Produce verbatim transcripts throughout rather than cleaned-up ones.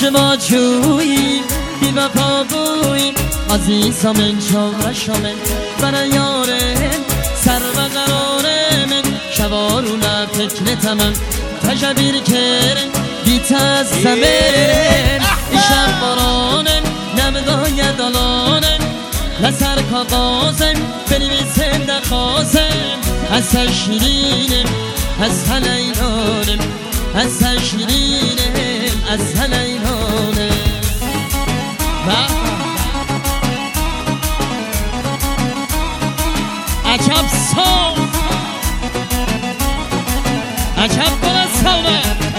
شما جویی بی وفا بویی عزیزم من چاورش من برای یارم سر و قرارم شوارونه فکر تمام تجبیر کرن بی تزمین ایشم بارانم نمدای دلانم لسر کاغازم بنویسم دخواستم از شیرینم از لیلانم از شیرینم از لیلانم عجب سام عجب گل سامه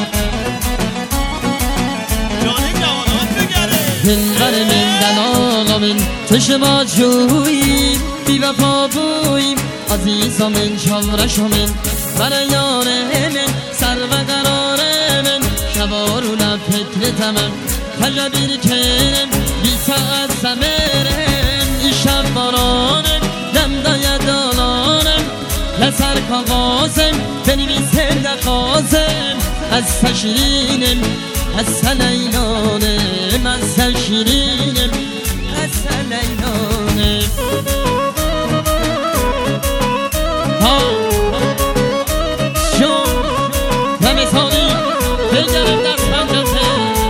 جانی جوانات بگره دلبر من دلالا من تو شما جویی بی وفا بوییم عزیزا من چاورش من برای یار من سر و قرار من شوارونه فکر تمام تجبیر کنم بی ساعت زمرم ای شب بارانم دمدای دالانم لسر کاغازم بنویسم دخواستم از شیرینم از لیلانم از شیرینم از لیلانم ها شون و مثالی بگرم دست پنجته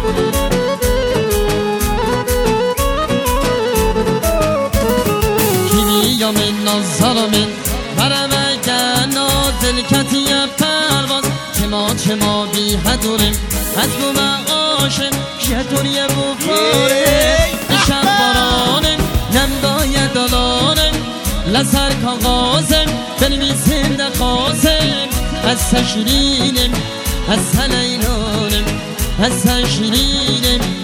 کیمی یا من نازالا من برم اگر نازل کتی پرواز چه ما چه ما بی حدورم از گوم آشم شطوری بفاره شب بارانم نمدای دلانم لسر کاغازم بنویسم دخواستم از شیرینم از لیلانم از شیرینم